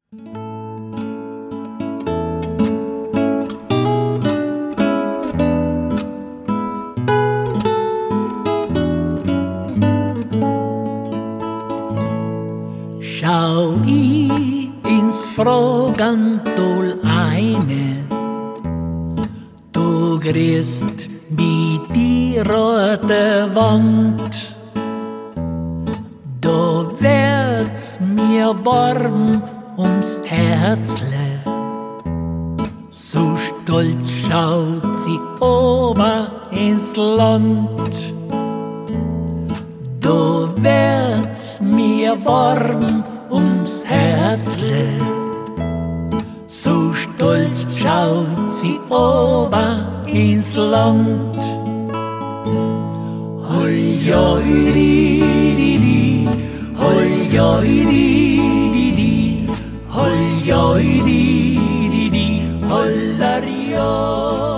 Schau ich ins Fragental eine, du grüßt wie die rote Wand. Da wird's mir warm ums Herzle, so stolz schaut sie ober ins Land. Da wird's mir warm ums Herzle, so stolz schaut sie ober ins Land. Hol-joi-di-di-di, hol-joi-di-di-di, hol-joi-di-di-di, holla-ri-joi.